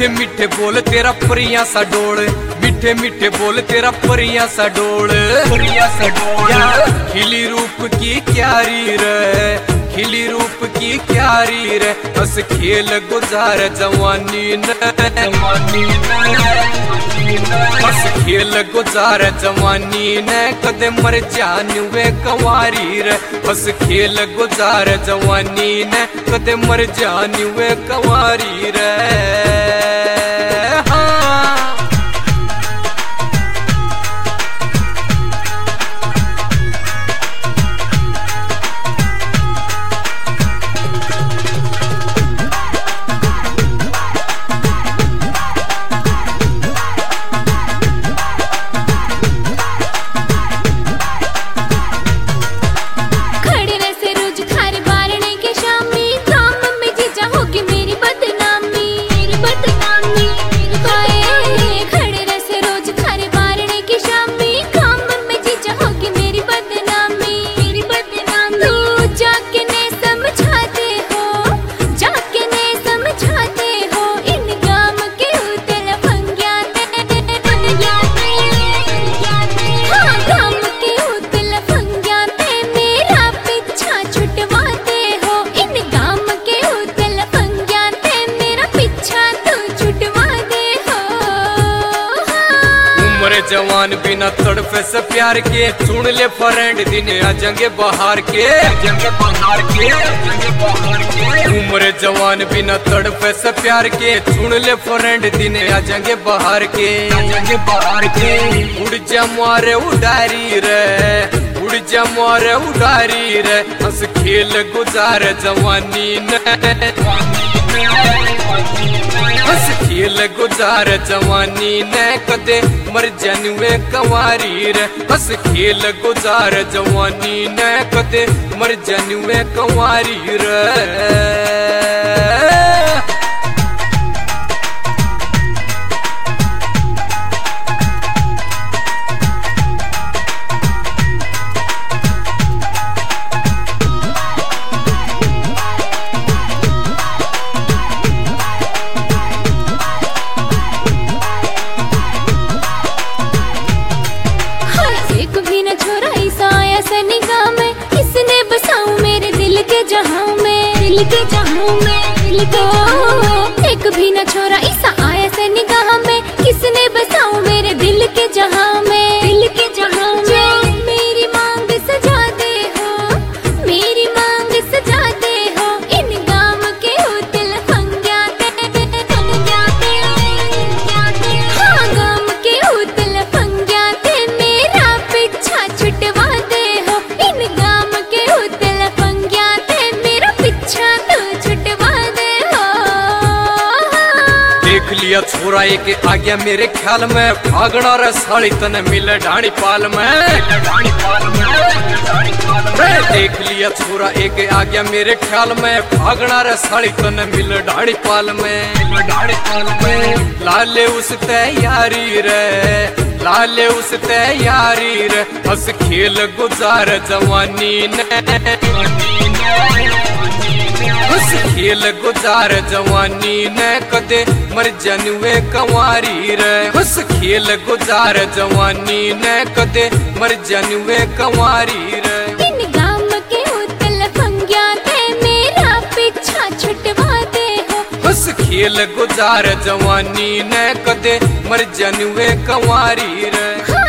मीठे मीठे बोल तेरा परियां सा डोल, मीठे मीठे बोल तेरा परियां सा डोल, परियां सा डोल। खिली रूप की क्यारी रे, खिली रूप की क्यारी रे, हंस खेल गुजार जवानी ने, जवानी ने, हंस खेल गुजार जवानी ने, कदे मर जान वे कंवारी रे, हंस खेल गुजार जवानी ने, कदे मर जान वे कंवारी रे। जवान बिना तड़पे से प्यार के, सुन ले फ्रेंड दिन आ जंगे बाहर के, जंगे बाहर के, जंगे बाहर के। उम्र जवान बिना तड़पे से प्यार के, सुन ले फ्रेंड दिन आ जंगे बाहर के, जंगे बाहर के। उड़ जा मारे उड़ारी रे, उड़ जा मारे उड़ारी रे, हंस खेल गुजार जवानी ने, हंस खेल गुजार जवानी ने, कदे मर जानवे कंवारी रे, हंस खेल गुजार जवानी ने, कदे मर जानवे कंवारी रे। के जहां में दिल को एक भी न छोरा ऐसा आया से निगाह में, किसने बसाऊं मेरे दिल के जहां में, दिल के जहां में। मेरी मांग सजा दे हो, मेरी मांग सजा दे हो, इन गाम के उतल फंग्या ते, हाँ गाम के उतल फंग्या ते, मेरा पीछा छुटवा दे हो, इन गाम के उतल फंग्या ते, मेरा पीछा देख लिया छोरा एक आ गया मेरे ख्याल में, भागना रे साड़ी तने मिले ढाणी पाल में, देख लिया छोरा एक आ गया मेरे ख्याल में, भागना रे साड़ी तने मिले ढाणी पाल में, ढाणी पाल में। लाले उस तैयारी रे, लाले उस तैयारी रे, हंस खेल गुजार जवानी ने, हंस खेल गुजार जवानी ने, कदे मर जानवे कंवारी रे, हंस खेल गुजार जवानी ने, कदे मर जानवे कंवारी रे। इन गाम के उतल फंग्या ते, मेरा पीछा छुटवा दे हो, हंस खेल गुजार जवानी ने, कदे मर जानवे कंवारी रे।